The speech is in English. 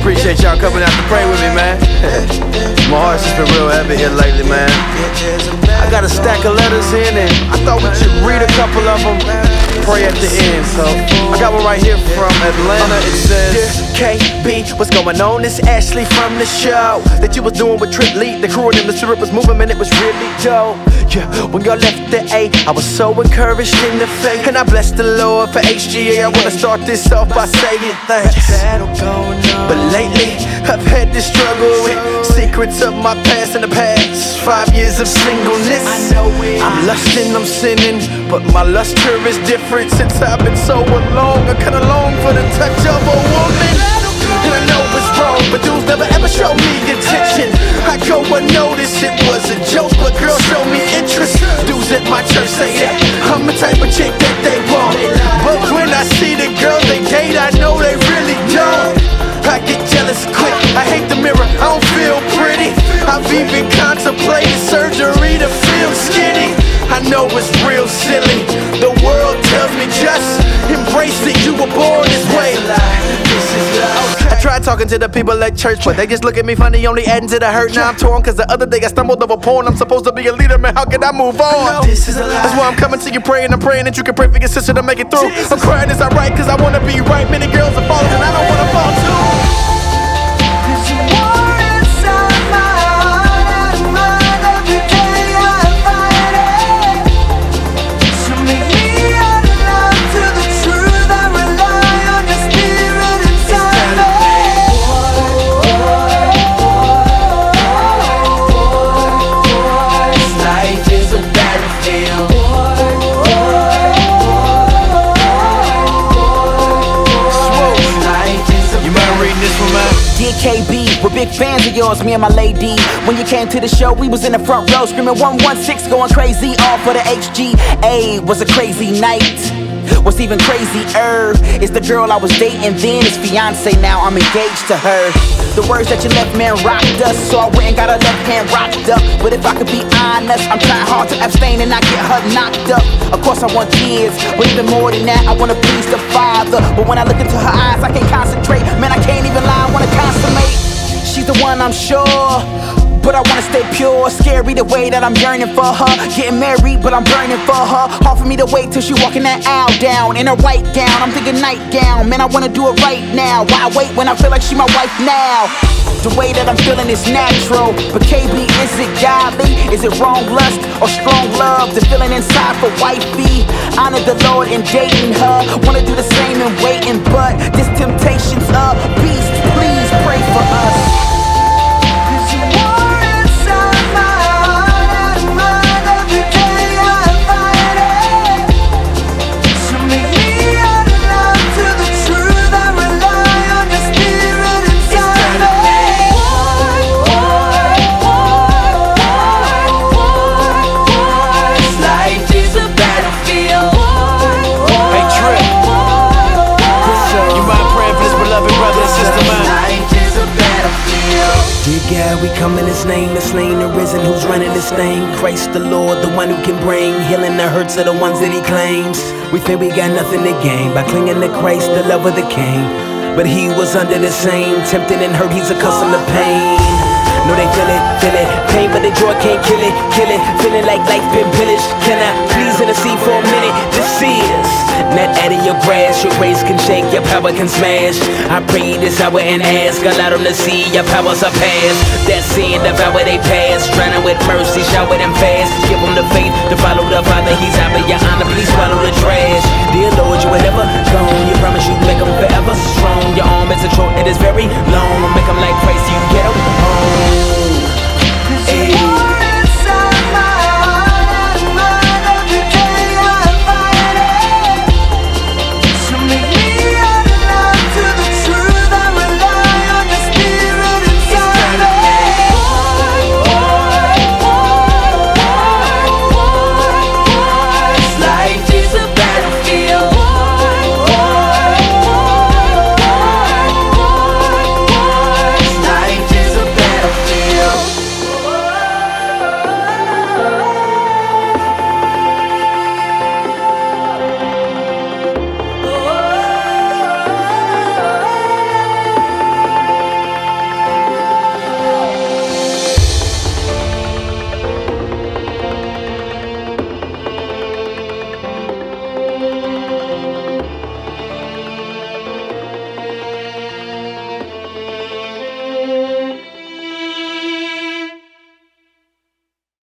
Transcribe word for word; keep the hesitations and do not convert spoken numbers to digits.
Appreciate y'all coming out to pray with me, man. My heart's just been real heavy here lately, man. I got a stack of letters in, and I thought we should read a couple of them, pray at the end. So I got one right here from Atlanta. It says, K B, what's going on? It's Ashley from the show that you was doing with Trip Lee. The crew and the spirit was moving, man, it was really dope. Yeah, when y'all left the A, I was so encouraged in the faith, and I bless the Lord for H G A. I wanna start this off by saying thanks. But lately, I've had this struggle with secrets of my past and the past five years of singleness. I'm lusting, I'm sinning, but my luster is different. Since I've been so alone, I kinda long for the touch of a woman. And I know it's wrong, but dudes never ever show me attention. I go unnoticed, it was a joke, but girls show me interest. Dudes at my church say that I'm the type of chick that they want, but when I see the girls they date, I know they really don't. I get jealous quick, I hate the mirror, I don't feel pretty. I've even contemplated surgery to feel skinny. I know it's real silly, the world tells me just embrace it, you were born this way. I tried talking to the people at church, but they just look at me funny, only adding to the hurt. Now I'm torn, cause the other day I stumbled over porn. I'm supposed to be a leader, man, how can I move on? That's why I'm coming to you praying, I'm praying that you can pray for your sister to make it through. I'm crying, is I right? Cause I wanna be right. Many girls are falling and I don't wanna fall too. K B, we're big fans of yours, me and my lady. When you came to the show, we was in the front row screaming one one six, going crazy. All for the H G A, was a crazy night. What's even crazier is the girl I was dating then is fiance now, I'm engaged to her. The words that you left, man, rocked us, so I went and got her left hand rocked up. But if I could be honest, I'm trying hard to abstain and not get her knocked up. Of course I want kids, but even more than that, I wanna please the Father. But when I look into her eyes, I can't concentrate. Man, I can't even lie, I wanna consummate. She's the one, I'm sure, but I wanna stay pure. Scary the way that I'm yearning for her. Getting married, but I'm burning for her. Hard for me to wait till she walking that aisle down in her white gown. I'm thinking nightgown, man, I wanna do it right now. Why wait when I feel like she my wife now? The way that I'm feeling is natural, but K B, is it godly? Is it wrong lust or strong love? The feeling inside for wifey. Honor the Lord in dating her. Wanna do the same and waiting, but this temptation's a beast. Please pray for us. Yeah, we come in His name, the slain, the risen, who's running this thing. Christ the Lord, the one who can bring healing the hurts of the ones that He claims. We think we got nothing to gain by clinging to Christ, the love of the King. But He was under the same, tempted and hurt, He's accustomed to pain. No, they feel it, feel it, pain, but the joy can't kill it, kill it. Feeling like life been pillaged. Can I please intercede for a minute? This is not out of your grasp. Your grace can shake, your power can smash. I pray this hour and ask, allow them to see your powers are past. That sin devour they past, drowning with mercy, shower them fast. Give them the faith to follow the Father, He's out of your honor, please swallow the trash. Dear Lord, you will never gone, you promise you make them forever strong. Your arm is a short, it is very long, make them like Christ, you get them.